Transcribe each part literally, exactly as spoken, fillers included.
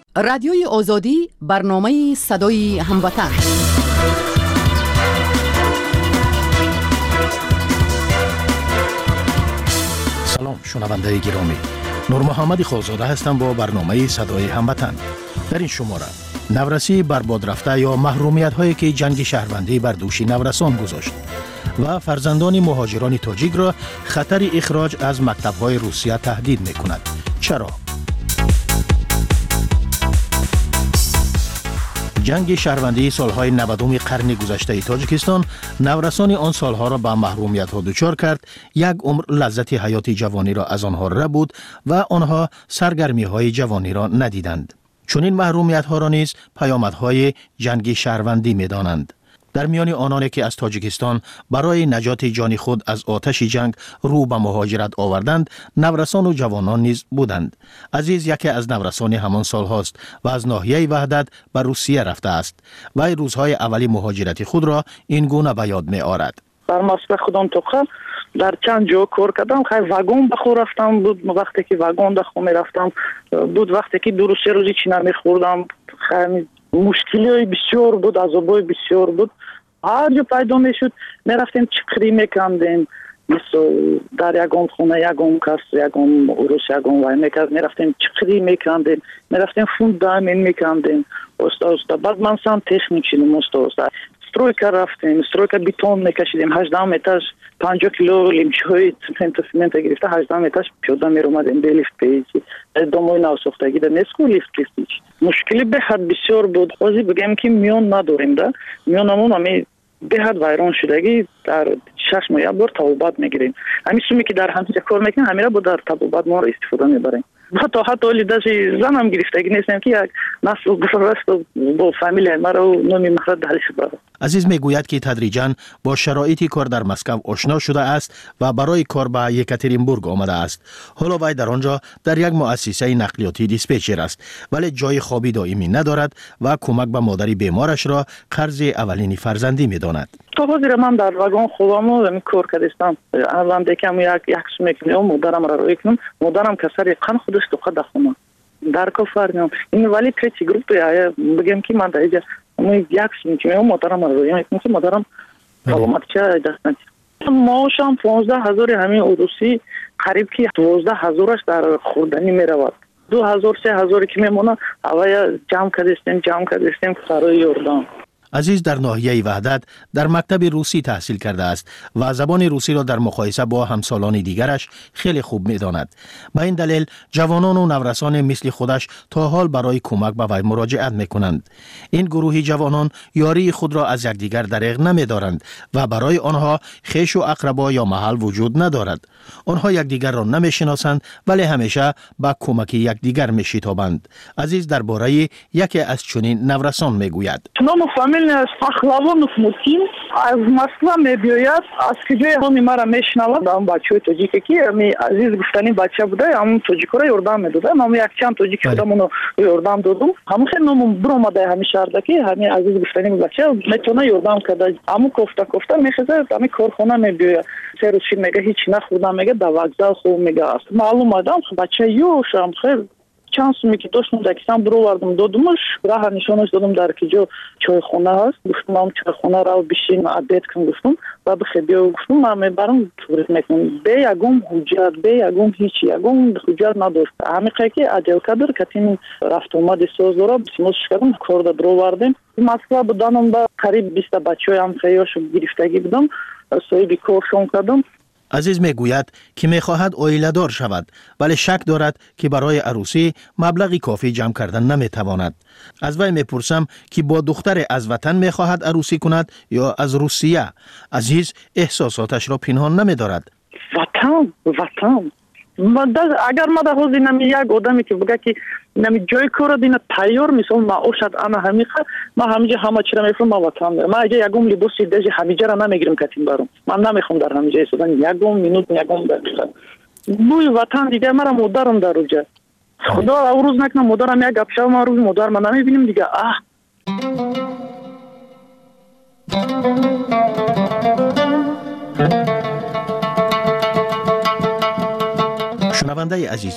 رادیوی آزادی برنامه صدای هموطن. سلام شنونده گرامی، نور محمد خالزاده هستم با برنامه صدای هموطن. در این شماره نورسی برباد رفته یا محرومیت هایی که جنگ شهروندی بر دوش نورسان گذاشت و فرزندان مهاجران تاجیک را خطر اخراج از مکتب های روسیه تهدید می کند. چرا؟ جنگ شهروندی سالهای نودم قرن گذشته تاجیکستان نورسان آن سالها را به محرومیت ها دچار کرد، یک عمر لذت حیات جوانی را از آنها ربود و آنها سرگرمی های جوانی را ندیدند. چون این محرومیت ها را نیز پیامدهای جنگ شهروندی می دانند. در میان آنانی که از تاجیکستان برای نجات جان خود از آتش جنگ رو به مهاجرت آوردند، نورسان و جوانان نیز بودند. عزیز یکی از نورسان همان سال هاست و از ناحیه وحدت به روسیه رفته است و روزهای اولی مهاجرت خود را این گونه به یاد می آورد. در مسکو خودم توقع در چند جا کار کردم، خیلی واگن بخور رفتم بود، وقتی که واگن دخو می رفتم بود، وقتی که دو روز سه روزی چی نمی خوردم، خیلی مشکلی بسیار بود، عذابای بسیار بود. هر جا پیدا می شد می رفتیم چقری می کندیم، مثل در یگان خونه یگان کس یگان اوروس یگان وای می کرد، می رفتیم چقری می کندیم، می رفتیم فوندامین می کندیم. استا استا بعد من سام تکنیک شدیم استا استا سтройка رفتیم، سтройка بیتون میکشیدیم، هجده متر پنجاه کیلو لیمچوی سمنت سمنت گرفته هجده متر پیاده میرومدیم به لیفت پیچی دموی نو ساختگی در نسکو لیفت پیچ. مشکلی به حد بسیار بود. خواهی بگم که میون نداریم ده، میونمون همی به حد ویران شدگی در شش ماه یک بار تبوبات میگیریم. همین سومی که در همینجا کار میکنیم همیشه با در تبوبات ما را استفاده میبریم. حتی حتی ولی داشتی زنم گرفتگی نیستم که یک نسل گذشته با فامیل ما رو نمی مخرج دهلی شده. عزیز میگوید که تدریجاً با شرایط کار در مسکو آشنا شده است و برای کار به یکاترینبورگ آمده است. حالا وی در آنجا در یک مؤسسه نقلیاتی دیسپچر است، ولی جای خوابی دائمی ندارد و کمک به مادری بیمارش را قرض اولین فرزندی میداند. تا حاضر من در واگن خوابم و کار کردم. الان دیگه یک یک میکنم، مادرم را روی کنم، مادرم کسری قن خودش تو قد خونه. در کافرنم. این ولی تریتی گروه بگم که من در ما یک میکنم، مادرم را روی کنم که مادرم سلامت چه دست نکنه. ماشم پانزده هزار همین اوروسی قریب که دوازده هزارش در خوردنی میرود. دو هزار سه هزاری که میمونه اوای جمع کردیم جمع کردیم فرای یوردان. عزیز در ناحیه وحدت در مکتب روسی تحصیل کرده است و زبان روسی را در مقایسه با همسالان دیگرش خیلی خوب می‌داند. به این دلیل جوانان و نورسان مثل خودش تا حال برای کمک به وی مراجعت می‌کنند. این گروهی جوانان یاری خود را از یکدیگر دریغ نمی‌دارند و برای آنها خویش و اقربا یا محل وجود ندارد. آنها یکدیگر را نمی‌شناسند ولی همیشه با کمک یکدیگر می‌شتابند. عزیز درباره یکی از چنین نورسان می‌گوید. از فخلوانوف مutkin از Moskva میبیاید، از کجای همی مرا میشنود. اون بچه تاجیکی که می عزیز گفتنی بچه بوده، همون تاجیک را یردام میداده. من یک چند تاجیک بودم اونو یردام دادم. همون خیلی نمون برآمده همین شهر که همین عزیز گفتنی بچه میتونه یردام کرده. همون کوفته کوفته میخزه همین کارخانه میبیاید. سه روز میگه هیچ نخوردم، میگه در وокзал خوب میگه است. معلوم آدم بچه یوشم خیلی چند سومی که داشتم دکستان برو وردم دادمش، راه نشانش دادم در کجا چای خونه هست. گفتم هم چای خونه را بشین عادت کن گفتم و بخیر بیا گفتم من میبرم توریست میکنم. به یگم حجت به یگم هیچ یگم حجت نداشت. همیشه که عجل کدر کتیم رفت اومد سوز داره بسیموش کردم کار داد رو وردیم. مسئله بودنم با قریب بیست بچه هم خیاش گرفتگی بودم، صاحبی کارشون کردم. عزیز میگوید که میخواهد عائله دار شود ولی شک دارد که برای عروسی مبلغی کافی جمع کردن نمیتواند. از وی میپرسم که با دختر از وطن میخواهد عروسی کند یا از روسیه. عزیز احساساتش را پنهان نمیدارد. وطن وطن اگر ما در حوزه نمی یک آدمی که بگه که نمی جای کار دینا تیار میسون ما اوشد انا همیخه ما همینجا همه چی را میفرم ما وطن دارم. ما اگه یکم لباسی دیجی همینجا را نمیگیرم کتیم برام. من نمیخوام در همینجا ایستادن یکم مینوت یکم دقیقه. بوی وطن دیگه مرا مادرم در اونجا. خدا او روز نکنه مادرم یک گپ شو ما روز مادر ما نمیبینیم دیگه. اه شنونده عزیز،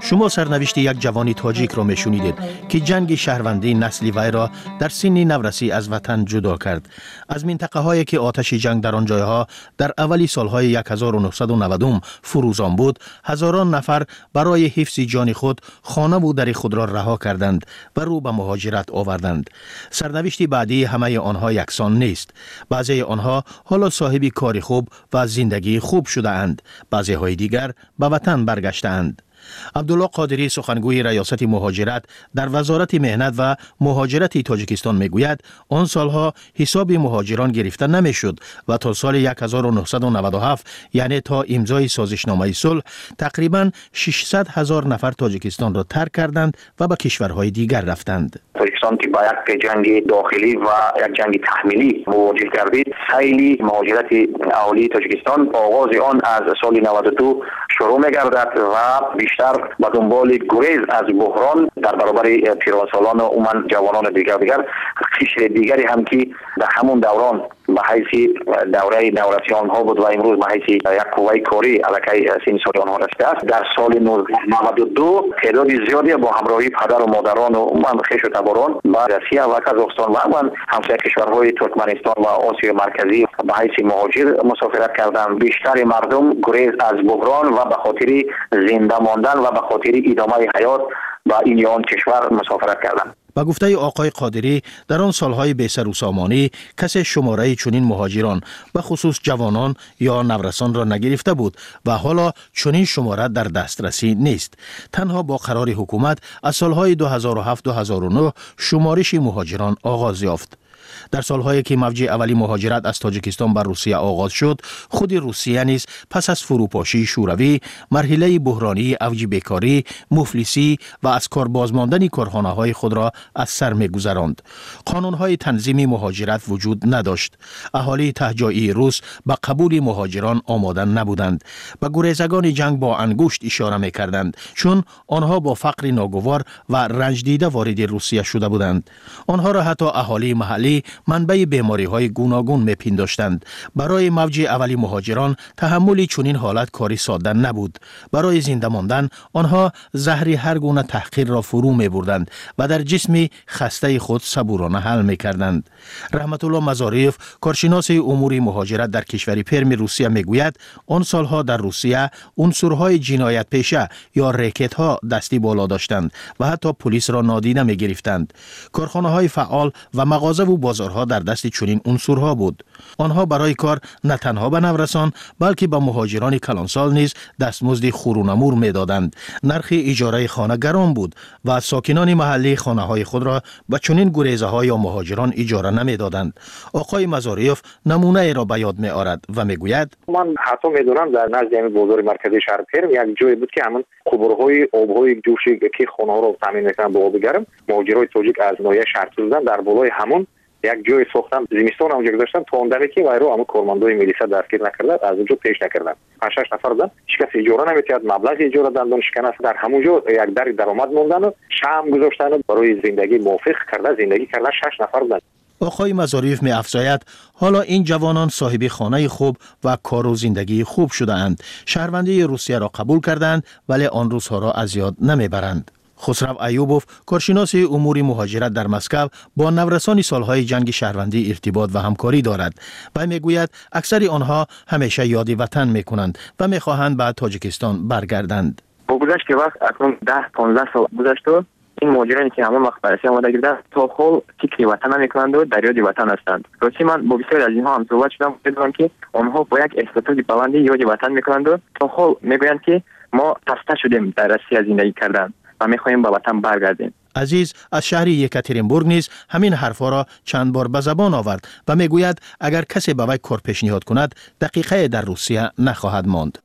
شما سرنوشت یک جوانی تاجیک را میشنیدید که جنگ شهروندی نسلی وی را در سن نورسی از وطن جدا کرد. از منطقه هایی که آتش جنگ در آن جایها در اولی سالهای هزار و نهصد و نود فروزان بود، هزاران نفر برای حفظ جان خود خانه و در خود را رها کردند و رو به مهاجرت آوردند. سرنوشت بعدی همه آنها یکسان نیست. بعضی آنها حالا صاحب کار خوب و زندگی خوب شده اند، بعضی های دیگر به وطن برگشتند. عبدالله قادری سخنگوی ریاست مهاجرت در وزارت مهنت و مهاجرت تاجیکستان میگوید آن سالها حساب مهاجران گرفته نمیشد و تا سال هزار و نهصد و نود و هفت یعنی تا امضای سازشنامه صلح تقریبا ششصد هزار نفر تاجیکستان را ترک کردند و به کشورهای دیگر رفتند. تاجیکستان که با یک جنگ داخلی و یک جنگ تحمیلی مواجه گردید، سیل مهاجرت اولی تاجیکستان آغاز آن از سال نود و دو شروع می‌گردد و بیشتر با دنبال گریز از بحران در برابر پیراسالان و عموما جوانان دیگر دیگر قشر دیگری هم که در همون دوران به حیث دوره نورسی آنها بود و امروز به حیث یک قوه کاری علیه سن سال آنها رسیده است. در سال نود و دو تعداد زیادی با همراهی پدر و مادران و عموما خویش و تباران با روسیه و قزاقستان و عموما همسایه کشورهای ترکمنستان و آسیا مرکزی به حیث مهاجر مسافرت کردند. بیشتر مردم گریز از بحران و به خاطر زنده ماندن و به خاطر ادامه حیات با این یا آن کشور مسافرت کردند. با گفته آقای قادری در آن سالهای بی‌سر و سامانی کسی شماره چنین مهاجران به خصوص جوانان یا نورسان را نگرفته بود و حالا چنین شماره در دسترسی نیست. تنها با قرار حکومت از سالهای دو هزار و هفت تا دو هزار و نه شمارش مهاجران آغاز یافت. در سالهایی که موج اولی مهاجرت از تاجیکستان بر روسیه آغاز شد، خود روسیه نیز پس از فروپاشی شوروی مرحله بحرانی اوج بیکاری، مفلسی و از کار بازماندن کارخانه‌های خود را از سر می‌گذراند. قانون‌های تنظیم مهاجرت وجود نداشت. اهالی تهجایی روس به قبول مهاجران آماده نبودند. به گریزگان جنگ با انگشت اشاره می‌کردند، چون آنها با فقر ناگوار و رنج دیده وارد روسیه شده بودند. آنها را حتی اهالی محلی منبع بیماری‌های گوناگون می‌پنداشتند. برای موج اولی مهاجران تحمل چنین حالت کاری ساده نبود. برای زنده ماندن آنها زهر هر گونه تحقیر را فرو می‌بردند و در جسم خسته خود صبورانه حل می‌کردند. رحمت الله مزاریف، کارشناس امور مهاجرت در کشور پرم روسیه میگوید آن سالها در روسیه عنصرهای جنایت پیشه یا ریکت‌ها دستی بالا داشتند و حتی پلیس را نادیده می‌گرفتند. کارخانه‌های فعال و مغازه و بازارها در دست چنین عنصرها بود. آنها برای کار نه تنها به نورسان بلکه به مهاجران کلانسال نیز دستمزد خورونمور میدادند. نرخ اجاره خانه گران بود و ساکنان محلی خانه‌های خود را به چنین گریزه‌ها یا مهاجران اجاره نمیدادند. آقای مزاریف نمونه ای را به یاد می‌آورد و میگوید من حتی میدونم در نزد همین بازار مرکزی شهر پرم یک جایی بود که همون قبرهای آبهای جوشی که خانه‌ها را تامین می‌کردن با آب گرم، مهاجرای تاجیک از ناحیه شهر بودن در بالای همون یک جای ساختن زمستان اونجا گذاشتن تا اون که وایرو اما کارمندای میلیسا دستگیر نکردند، از اونجا پیش نکردند. پنج شش نفر بودن، هیچ کس اجاره نمی‌داد، مبلغ اجاره دادن شکناس در همونجا یک در درآمد موندن و شام گذاشتن برای زندگی موافق کرده زندگی کردن شش نفر بودن. آقای مزاریف می افزاید حالا این جوانان صاحب خانه خوب و کار و زندگی خوب شده اند. شهروندی روسیه را قبول کردند ولی آن روزها را از یاد نمیبرند. خسرو ایوبوف، کارشناس امور مهاجرت در مسکو، با نورسان سالهای جنگ شهروندی ارتباط و همکاری دارد و میگوید اکثر آنها همیشه یاد وطن میکنند و میخواهند به تاجیکستان برگردند. با گذشت وقت اکنون ده پانزده سال گذشت و این مهاجرانی که همه مخبرسی آماده گردن تا حال فکر وطن نمیکنند و در یاد وطن هستند. راستی من با بسیاری از اینها هم صحبت شدم دیدم که آنها با یک احساسات بلندی یاد وطن میکنند و تا حال میگویند که ما خسته شدیم در روسیه زندگی کردن و میخواهیم به وطن برگردیم. عزیز از شهر یکاترینبورگ نیز همین حرفا را چند بار به زبان آورد و میگوید اگر کسی به وی کار پیشنهاد کند دقیقه در روسیه نخواهد ماند.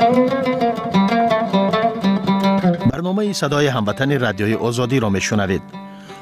برنامه صدای هموطن رادیوی آزادی را میشنوید.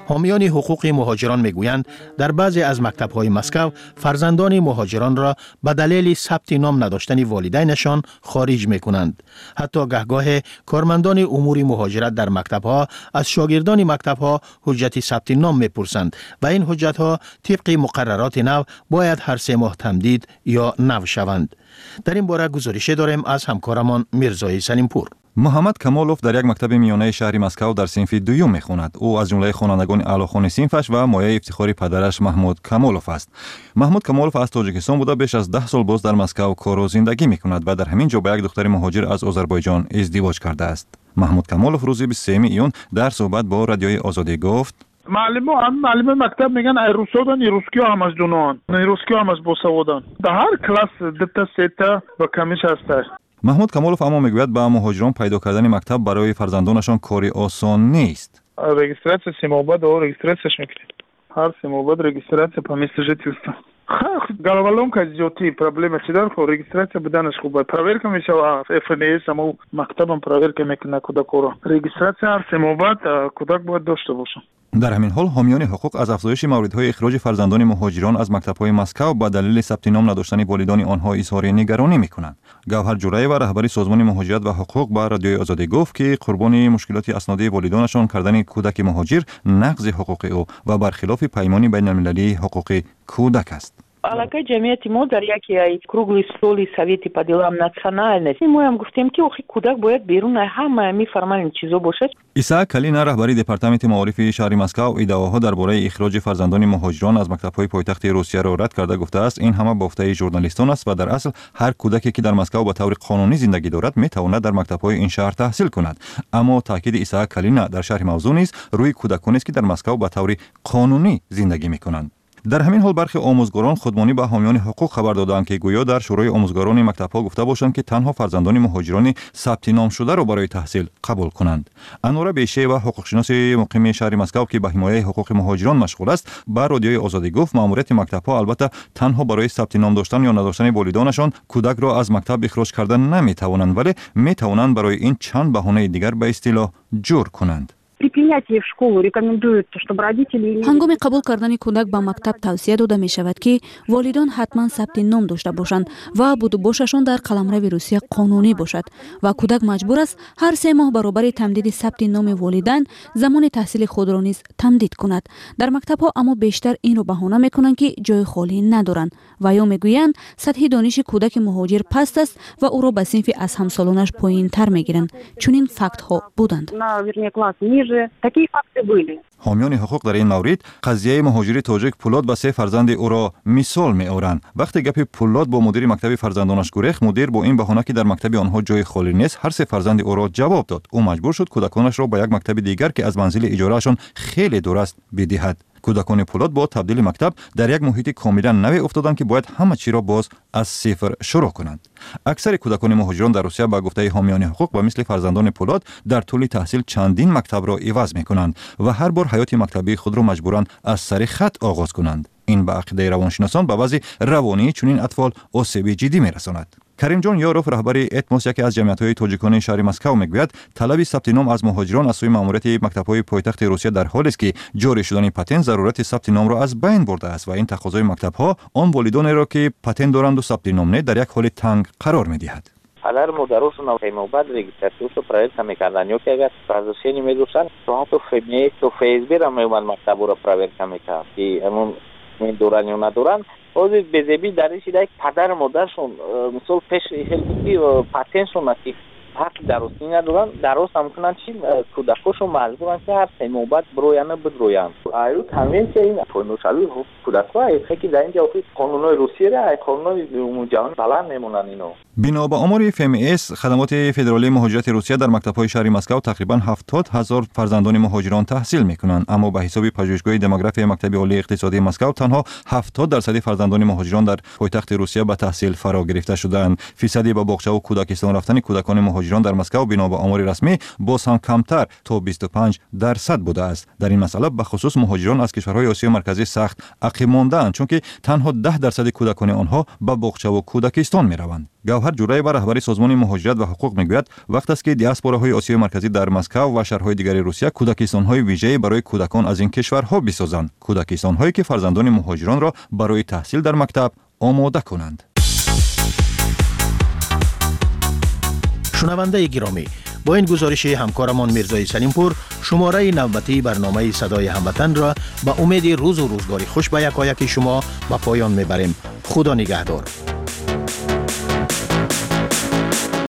حامیان حقوق مهاجران میگویند در بعضی از مکتب‌های مسکو فرزندان مهاجران را به دلیل ثبت نام نداشتن والدینشان خارج میکنند. حتی گهگاه کارمندان امور مهاجرت در مکتب‌ها از شاگردان مکتب‌ها حجت ثبت نام میپرسند و این حجت‌ها طبق مقررات نو باید هر سه ماه تمدید یا نو شوند. در این باره گزارشی داریم از همکارمان میرزای سلیمپور. محمد کمالوف در یک مکتب میانه شهر مسکو در صنف دوم میخواند. او از جمله خوانندگان اعلیخوان صنفش و مایه افتخاری پدرش محمود کمالوف است. محمود کمالوف از تاجیکستان بوده بیش از ده سال باز در مسکو کار و زندگی میکند و در همین جا با یک دختر مهاجر از آذربایجان ازدواج کرده است. محمود کمالوف روز بیست و سوم ایون در صحبت با رادیوی آزادی گفت: معلم هم معلم مکتب میگن ای روسودان ای روسکی هم از دونان ای روسکی هم از بوسودان در هر کلاس دتا ستا و کمیش هسته. محمود کمالوف اما میگوید با مهاجران پیدا کردن مکتب برای فرزندانشان کاری آسان نیست. رجیستراcja سیموباد و رجیستراціяш میکنید. هر سیموباد رجیستراcja по месту жительства. Головоломка идёт, проблема чидар, ко регистрация буданаш хуба. Проверка мешава эф эн эс саму мактабам проверка мекуна кудакоро. Регистрация ар симобад кудак бояд дошта боша. در همین حال حامیان حقوق از افزایش موردهای اخراج فرزندان مهاجران از مکتب‌های مسکو با دلیل ثبت نام نداشتن والدین آنها اظهار نگرانی می‌کنند. گوهر جورایی و رهبر سازمان مهاجرت و حقوق با رادیوی آزادی گفت که قربانی مشکلات اسنادی والدینشان کردن کودک مهاجر نقض حقوق او و برخلاف پیمان بین‌المللی حقوق کودک است. Алакай ҷамъияти мо дар яке кругли столи совети по делам национальности мо ҳам гуфтем ки охи кӯдак бояд берун ҳама мефарман чизо бошад. исаак калина раҳбари департаменти маорифи шаҳри москав иддаоҳо дар бораи ихроҷи фарзандони муҳоҷирон аз мактабҳои пойтахти русияро рад карда гуфтааст ин ҳама бофтаи журналистон аст ва дар асл ҳар кӯдаке ки дар москав ба таври қонунӣ зиндагӣ дорад метавонад дар мактабҳои ин шаҳр таҳсил кунад. аммо таъкиди исаак калина дар шарҳи мавзӯъ низ рӯи кӯдаконест ки дар москав ба таври қонунӣ зиндагӣ мекунанд. در همین حال برخی آموزگاران خودمانی به حامیان حقوق خبر دادند که گویا در شورای آموزگاران مکتب‌ها گفته باشند که تنها فرزندان مهاجران ثبت نام شده را برای تحصیل قبول کنند. انوره بیشه و حقوقشناس مقیم شهر مسکو که به حمایت حقوق مهاجران مشغول است، بر رادیوی آزادی گفت مأموریت مکتب‌ها البته تنها برای ثبت نام داشتن یا نداشتن والدینشان کودک را از مکتب اخراج کردن نمی‌توانند، ولی می‌توانند برای این چند بهانه دیگر به اصطلاح جور کنند. ҳангоми қабул кардани кӯдак ба мактаб тавсия дода мешавад ки волидон ҳатман сабти ном дошта бошанд ва будубошашон дар қаламрави русия қонунӣ бошад ва кӯдак маҷбур аст ҳар се моҳ баробари тамдиди сабти номи волидайн замони таҳсили худро низ тамдид кунад. дар мактабҳо аммо бештар инро баҳона мекунанд ки ҷои холӣ надоранд ва ё мегӯянд сатҳи дониши кӯдаки муҳоҷир паст аст ва ӯро ба синфи аз ҳамсолонаш поинтар мегиранд. чунин фактҳо буданд. Такие факты были. حامیان حقوق در این مورد قضیه مهاجر تاجیک پولاد با سه فرزند او را مثال می‌آورند. وقتی گپ پولاد با مدیر مکتب فرزندانش گریخت، مدیر با این بهانه که در مکتب آنها جای خالی نیست هر سه فرزند او را جواب داد. او مجبور شد کودکانش را به یک مکتب دیگر که از منزل اجارهشان خیلی دور است بدهد. کودکان پولاد با تبدیل مکتب در یک محیط کاملا نوی افتادند که باید همه چی را باز از صفر شروع کنند. اکثر کودکان مهاجران در روسیه با گفته حامیان حقوق و مثل فرزندان پولاد در طول تحصیل چندین مکتب را عوض می‌کنند و هر بار حیات مکتبی خود را مجبورند از سر خط آغاز کنند. این به عقیده روانشناسان به وضع روانی چنین اطفال آسیب جدی می‌رساند. کریم جان یاروف رهبر اتموس یکی از جمعیت‌های تاجیکان شهر مسکو میگوید طلب ثبت نام از مهاجران از سوی مأموریت مکتب‌های پایتخت روسیه در حالی است که جاری شدن پتن ضرورت ثبت نام را از بین برده است و این تقاضای مکتب‌ها آن والدانی را که پتن دارند و ثبت نام نه در یک حال تنگ قرار می‌دهد. Alar mudarosuna Taimobad registrațiu proiecta mecandan eu că razășeni medusan to to femei to Facebook am eu man maktabura proiecta meca ki amon min duran una duran ozi bezebi darishi dai padar modarshon misol pesh helbiki patenshon ati حق درست ندارن درست هم کنن چی کودکاشو مجبورن که هر سه نوبت برویان بدرویان آیو تامین که این فونوشالو کودکا خیلی در اینجا اوکی قانونای روسیه را قانونای جهان بلند نمونن اینو. بنا به آمار اف ام اس خدمات فدرالی مهاجرت روسیه در مکتب‌های شهر مسکو تقریبا هفتاد هزار فرزندان مهاجران تحصیل می‌کنند، اما به حساب پژوهشگاه دموگرافی مکتب عالی اقتصادی مسکو تنها هفتاد درصد فرزندان مهاجران در پایتخت روسیه به تحصیل فرا گرفته شدند. فیصدی به باغچه و کودکستان رفتن کودکان مهاجران در مسکو بنا به آمار رسمی باز هم کمتر تا بیست و پنج درصد بوده است. در این مسئله به خصوص مهاجران از کشورهای آسیا مرکزی سخت عقب مانده‌اند، چون که تنها ده درصد کودکان آنها به باغچه و کودکستان می‌روند. گوهر جورایبا رهبری سازمان مهاجرت و حقوق میگوید وقت است که دیاسپوراهای آسیای مرکزی در مسکو و شهرهای دیگر روسیه کودکستان‌های ویژه‌ای برای کودکان از این کشورها بسازند، کودکستان‌هایی که فرزندان مهاجران را برای تحصیل در مکتب آماده کنند. شنونده گرامی، با این گزارش همکارمان میرزای سلیمپور شماره نوبتی برنامه صدای هموطن را با امید روز و روزگاری خوش به یکایک شما به پایان میبریم. خدا نگهدار.